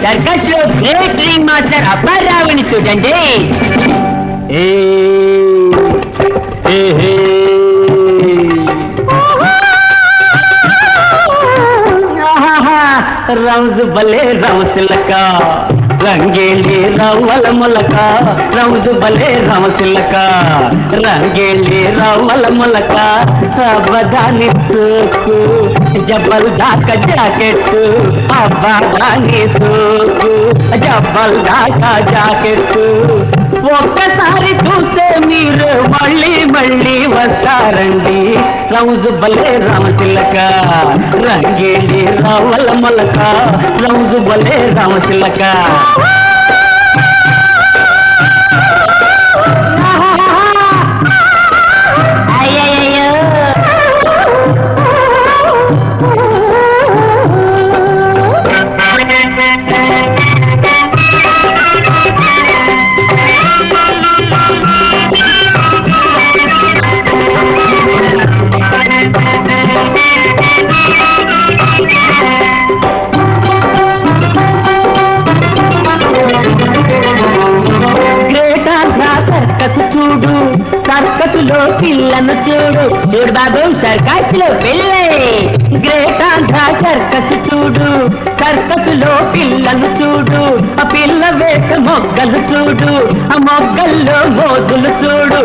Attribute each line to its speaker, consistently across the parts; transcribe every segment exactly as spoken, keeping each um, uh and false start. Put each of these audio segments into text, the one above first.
Speaker 1: Circus లో great ring master అప్పారావుని చూడండి. రౌజు బలే రౌసిలక రంగేలి రవ్వల మొలక, రౌజు బలే రౌసిలక రంగేలి రవ్వల మొలక, అబ్బదాని సోకు జబ్బల్ దాకా జాకెట్, అబ్బదాని సోకు జబ్బల్ దాకా జాకెట్, ఒక్కసారి చూస్తే మీరు మళ్ళీ మళ్ళీ వస్తారండి. రౌజు బలే రామచిలక రంగేలి రవ్వల మొలక, రౌజు బలే రామచిలక. చూడు సర్కసులో పిల్లను చూడు, చూడు బాబు సర్కస్ లో పిల్లే. గ్రేట్ ఆంధ్రా సర్కస్ చూడు, సర్కసులో పిల్లను చూడు, ఆ పిల్ల వేట మొగ్గలు చూడు, ఆ మొగ్గల్లో మోజులు చూడు.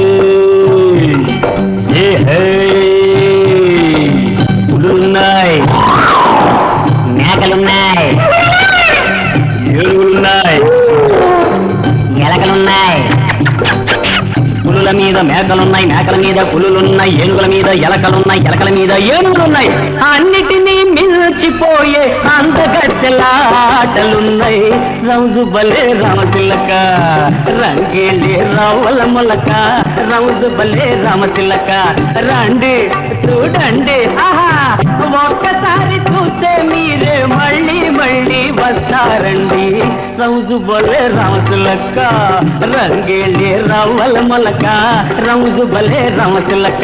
Speaker 1: పులులున్నాయి, మేకలున్నాయి, ఏనుగులున్నాయి, ఎలకలున్నాయి. పులుల మీద మేకలున్నాయి, మేకల మీద పులులున్నాయి, ఏనుగుల మీద ఎలకలున్నాయి, ఎలకల మీద ఏనుగులున్నాయి. అన్నిటినీ మిల్చిపోయే అందగత్తెలాటలున్నాయి. రౌజు బలే రామచిలక రంగేలి రవ్వల మొలక, రౌజు బలే రామచిలక. రండి చూడండి, ఆహా ఒక్కసారి చూస్తే మీరే మళ్ళీ మళ్ళీ వస్తారండి. రౌజు బలే రామచిలక రంగేలి రవ్వల మొలక, రౌజు బలే రామచిలక.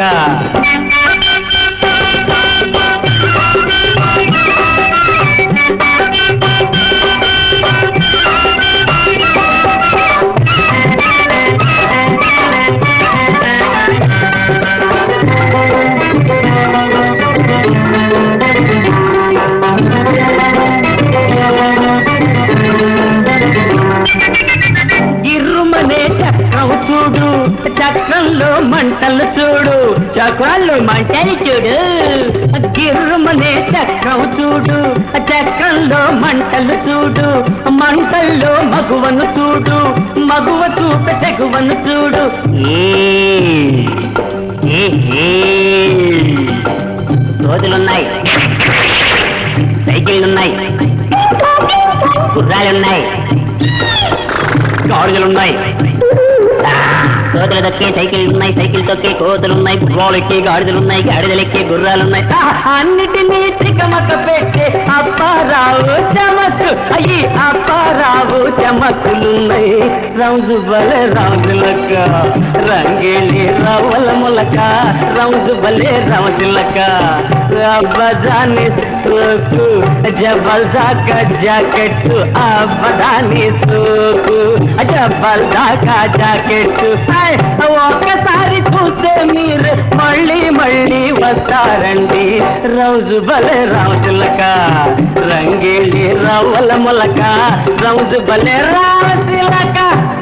Speaker 1: గిర్రుమనే చక్రం చూడు, చక్రంలో మంటలు చూడు, చక్రాల్లో మంటలు చూడు. గిర్రుమనే చక్రం చూడు, చక్రంలో మంటలు చూడు, మంటల్లో మగువను చూడు, మగువ చూప తెగువను చూడు. రోజులున్నాయి, సైకిళ్ళున్నాయి, గుర్రాలున్నాయి, గాడిదలున్నాయి, కోతులు దక్కే సైకిల్ ఉన్నాయి, సైకిల్ తొక్కే కోతులున్నాయి, గుర్రాలు ఎక్కే గాడిదలున్నాయి, గాడిదలు ఎక్కే గుర్రాలున్నాయి. అన్నిటినీ త్రికమక పెట్టే అప్పారావు చమకు, అయ్యి అప్పారావు చమకులున్నాయి. రౌజు బలే రామచిలక రంగేలి రవ్వల మొలక, రౌజు బలే రామచిలక. అబ్బదాని సోకు జబ్బల్ దాకా జాకెట్, అబ్బదాని సోకు జబ్బల్ దాకా జాకెట్. ఒక్కసారి చూస్తే మీరు మళ్ళీ మళ్ళీ వస్తారండి. రౌజు బలే రామచిలక రంగేలి రవ్వల మొలక, రౌజు బలే రామచిలక.